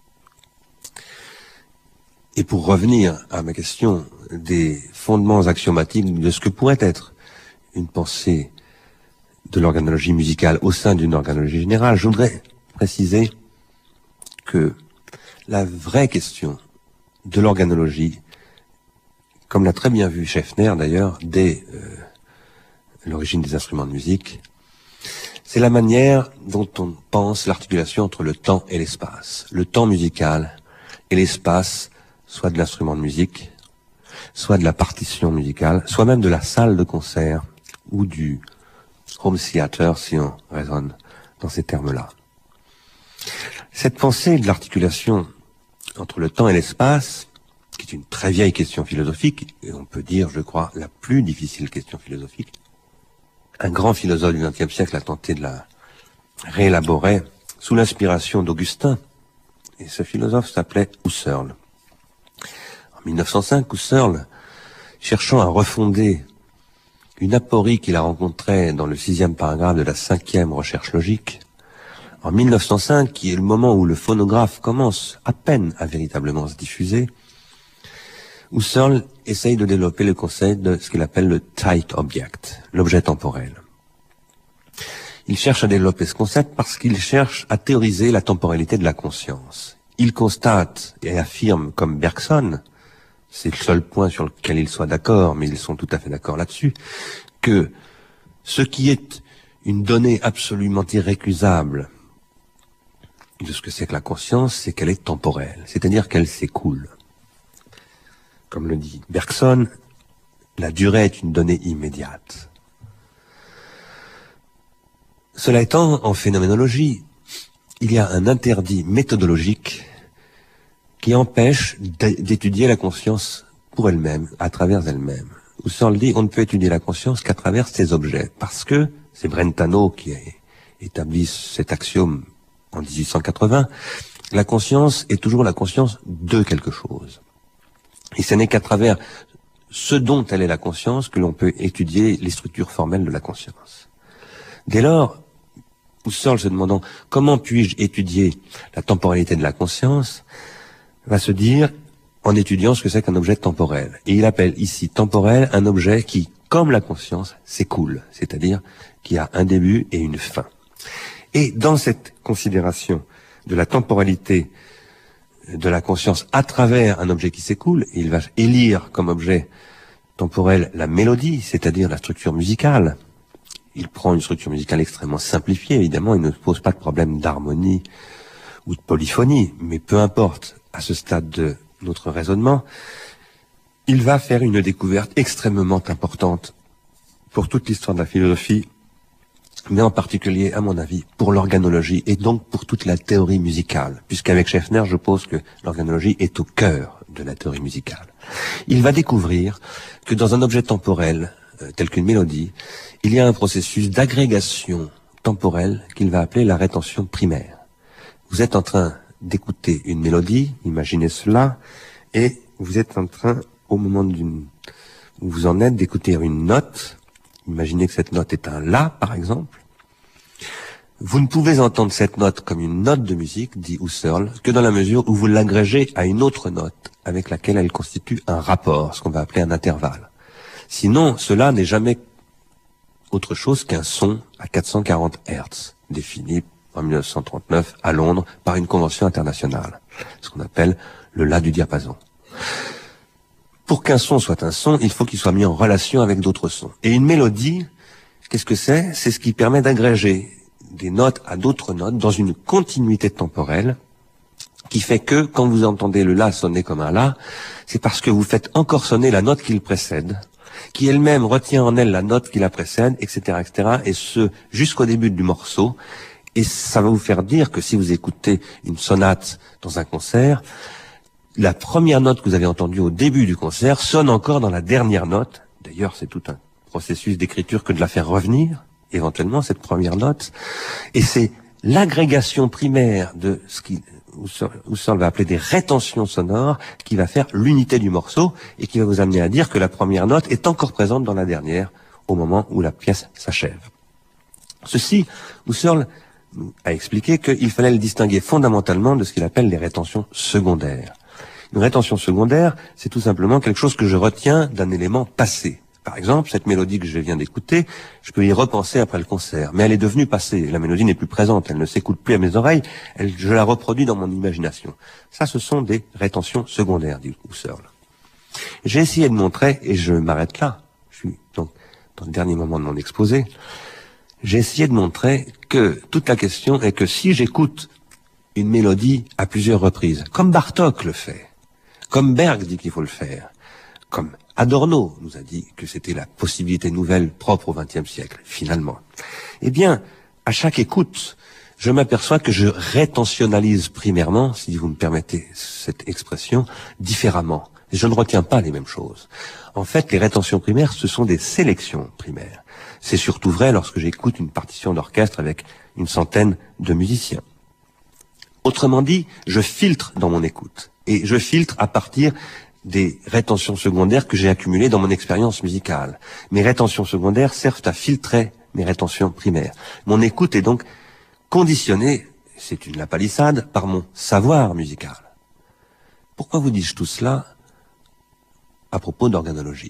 S3: Et pour revenir à ma question des fondements axiomatiques de ce que pourrait être une pensée de l'organologie musicale au sein d'une organologie générale, je voudrais préciser que la vraie question de l'organologie, comme l'a très bien vu Scheffner d'ailleurs, dès l'origine des instruments de musique, c'est la manière dont on pense l'articulation entre le temps et l'espace. Le temps musical et l'espace, soit de l'instrument de musique, soit de la partition musicale, soit même de la salle de concert ou du home theater, si on raisonne dans ces termes-là. Cette pensée de l'articulation entre le temps et l'espace, qui est une très vieille question philosophique, et on peut dire, je crois, la plus difficile question philosophique, un grand philosophe du XXe siècle a tenté de la réélaborer sous l'inspiration d'Augustin, et ce philosophe s'appelait Husserl. En 1905, Husserl, cherchant à refonder une aporie qu'il a rencontrée dans le 6e paragraphe de la 5e recherche logique, en 1905, qui est le moment où le phonographe commence à peine à véritablement se diffuser, Husserl essaye de développer le concept de ce qu'il appelle le tight object, l'objet temporel. Il cherche à développer ce concept parce qu'il cherche à théoriser la temporalité de la conscience. Il constate et affirme, comme Bergson, c'est le seul point sur lequel ils soient d'accord, mais ils sont tout à fait d'accord là-dessus, que ce qui est une donnée absolument irrécusable de ce que c'est que la conscience, c'est qu'elle est temporelle, c'est-à-dire qu'elle s'écoule. Comme le dit Bergson, la durée est une donnée immédiate. Cela étant, en phénoménologie, il y a un interdit méthodologique qui empêche d'étudier la conscience pour elle-même, à travers elle-même. Husserl dit, on ne peut étudier la conscience qu'à travers ses objets, parce que, c'est Brentano qui a établi cet axiome en 1880, la conscience est toujours la conscience de quelque chose. Et ce n'est qu'à travers ce dont elle est la conscience que l'on peut étudier les structures formelles de la conscience. Dès lors, Husserl se demandant comment puis-je étudier la temporalité de la conscience, va se dire en étudiant ce que c'est qu'un objet temporel. Et il appelle ici temporel un objet qui, comme la conscience, s'écoule, c'est-à-dire qui a un début et une fin. Et dans cette considération de la temporalité de la conscience à travers un objet qui s'écoule, il va élire comme objet temporel la mélodie, c'est-à-dire la structure musicale. Il prend une structure musicale extrêmement simplifiée, évidemment, il ne pose pas de problème d'harmonie ou de polyphonie, mais peu importe, à ce stade de notre raisonnement, il va faire une découverte extrêmement importante pour toute l'histoire de la philosophie, mais en particulier, à mon avis, pour l'organologie et donc pour toute la théorie musicale, puisqu'avec Scheffner, je pose que l'organologie est au cœur de la théorie musicale. Il va découvrir que dans un objet temporel, tel qu'une mélodie, il y a un processus d'agrégation temporelle qu'il va appeler la rétention primaire. Vous êtes en train d'écouter une mélodie, imaginez cela, et vous êtes en train, au moment où vous en êtes, d'écouter une note. Imaginez que cette note est un La, par exemple. Vous ne pouvez entendre cette note comme une note de musique, dit Husserl, que dans la mesure où vous l'agrégez à une autre note, avec laquelle elle constitue un rapport, ce qu'on va appeler un intervalle. Sinon, cela n'est jamais autre chose qu'un son à 440 Hz, défini en 1939 à Londres par une convention internationale, ce qu'on appelle le La du diapason. Pour qu'un son soit un son, il faut qu'il soit mis en relation avec d'autres sons. Et une mélodie, qu'est-ce que c'est? C'est ce qui permet d'agréger des notes à d'autres notes dans une continuité temporelle qui fait que quand vous entendez le La sonner comme un La, c'est parce que vous faites encore sonner la note qui le précède, qui elle-même retient en elle la note qui la précède, etc., etc., et ce, jusqu'au début du morceau. Et ça va vous faire dire que si vous écoutez une sonate dans un concert, la première note que vous avez entendue au début du concert sonne encore dans la dernière note. D'ailleurs, c'est tout un processus d'écriture que de la faire revenir, éventuellement, cette première note. Et c'est l'agrégation primaire de ce qui Husserl va appeler des rétentions sonores qui va faire l'unité du morceau et qui va vous amener à dire que la première note est encore présente dans la dernière au moment où la pièce s'achève. Ceci, Husserl a expliqué qu'il fallait le distinguer fondamentalement de ce qu'il appelle les rétentions secondaires. Une rétention secondaire, c'est tout simplement quelque chose que je retiens d'un élément passé. Par exemple, cette mélodie que je viens d'écouter, je peux y repenser après le concert, mais elle est devenue passée. La mélodie n'est plus présente, elle ne s'écoute plus à mes oreilles, je la reproduis dans mon imagination. Ça, ce sont des rétentions secondaires, dit Husserl. J'ai essayé de montrer, et je m'arrête là, je suis donc dans le dernier moment de mon exposé, j'ai essayé de montrer que toute la question est que si j'écoute une mélodie à plusieurs reprises, comme Bartók le fait, comme Berg dit qu'il faut le faire, comme Adorno nous a dit que c'était la possibilité nouvelle propre au XXe siècle, finalement. Eh bien, à chaque écoute, je m'aperçois que je rétentionnalise primairement, si vous me permettez cette expression, différemment. Et je ne retiens pas les mêmes choses. En fait, les rétentions primaires, ce sont des sélections primaires. C'est surtout vrai lorsque j'écoute une partition d'orchestre avec une centaine de musiciens. Autrement dit, je filtre dans mon écoute. Et je filtre à partir des rétentions secondaires que j'ai accumulées dans mon expérience musicale. Mes rétentions secondaires servent à filtrer mes rétentions primaires. Mon écoute est donc conditionnée, c'est une lapalissade, par mon savoir musical. Pourquoi vous dis-je tout cela à propos d'organologie?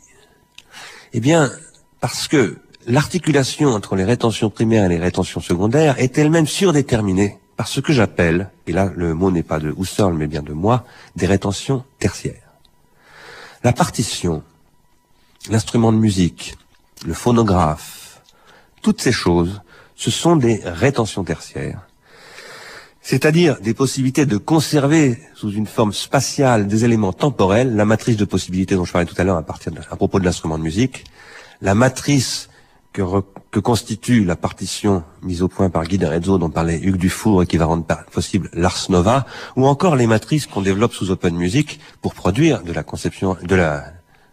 S3: Eh bien, parce que l'articulation entre les rétentions primaires et les rétentions secondaires est elle-même surdéterminée par ce que j'appelle, et là le mot n'est pas de Husserl mais bien de moi, des rétentions tertiaires. La partition, l'instrument de musique, le phonographe, toutes ces choses, ce sont des rétentions tertiaires, c'est-à-dire des possibilités de conserver sous une forme spatiale des éléments temporels, la matrice de possibilités dont je parlais tout à l'heure à propos de l'instrument de musique, la matrice que constitue la partition mise au point par Guy d'Arezzo dont parlait Hugues Dufour et qui va rendre possible l'Ars Nova, ou encore les matrices qu'on développe sous Open Music pour produire de la conception, de la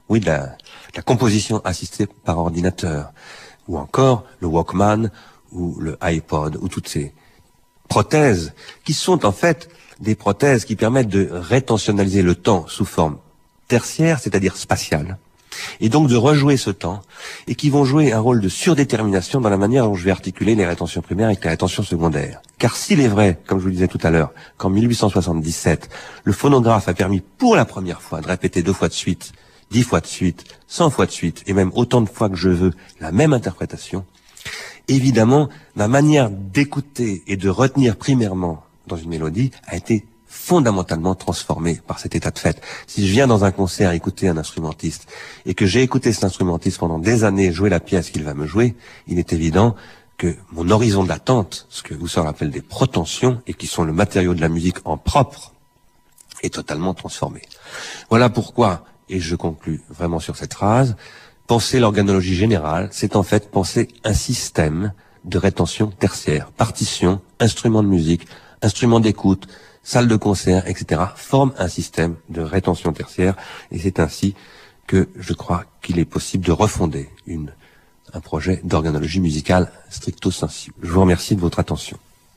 S3: composition assistée par ordinateur, ou encore le Walkman ou le iPod, ou toutes ces prothèses qui sont en fait des prothèses qui permettent de rétentionnaliser le temps sous forme tertiaire, c'est-à-dire spatiale, et donc de rejouer ce temps, et qui vont jouer un rôle de surdétermination dans la manière dont je vais articuler les rétentions primaires avec les rétentions secondaires. Car s'il est vrai, comme je vous le disais tout à l'heure, qu'en 1877, le phonographe a permis pour la première fois de répéter 2 fois de suite, 10 fois de suite, 100 fois de suite, et même autant de fois que je veux, la même interprétation, évidemment, ma manière d'écouter et de retenir primairement dans une mélodie a été fondamentalement transformé par cet état de fait. Si je viens dans un concert écouter un instrumentiste et que j'ai écouté cet instrumentiste pendant des années jouer la pièce qu'il va me jouer, il est évident que mon horizon d'attente, ce que Husserl appelle des protensions et qui sont le matériau de la musique en propre, est totalement transformé. Voilà pourquoi, et je conclus vraiment sur cette phrase, penser l'organologie générale, c'est en fait penser un système de rétention tertiaire. Partition, instruments de musique, instruments d'écoute, salle de concert, etc., forment un système de rétention tertiaire, et c'est ainsi que je crois qu'il est possible de refonder un projet d'organologie musicale stricto sensu. Je vous remercie de votre attention.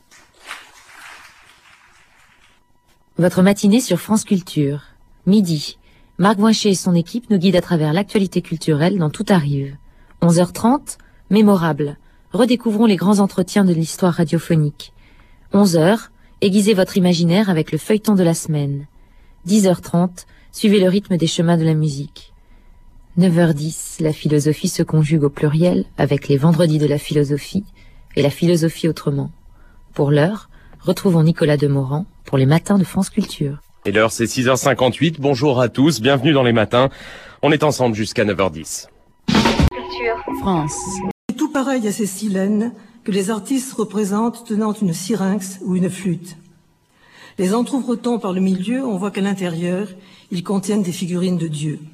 S1: Votre matinée sur France Culture. Midi. Marc Voinchet et son équipe nous guident à travers l'actualité culturelle dans Tout arrive. 11h30, mémorable. Redécouvrons les grands entretiens de l'histoire radiophonique. 11h, aiguisez votre imaginaire avec le feuilleton de la semaine. 10h30, suivez le rythme des chemins de la musique. 9h10, la philosophie se conjugue au pluriel avec les vendredis de la philosophie et la philosophie autrement. Pour l'heure, retrouvons Nicolas Demorand pour les matins de France Culture.
S4: Et l'heure c'est 6h58, bonjour à tous, bienvenue dans les matins. On est ensemble jusqu'à 9h10.
S1: France.
S5: C'est tout pareil à ces silènes que les artistes représentent tenant une syrinx ou une flûte. Les entr'ouvre-t-on par le milieu, on voit qu'à l'intérieur, ils contiennent des figurines de Dieu.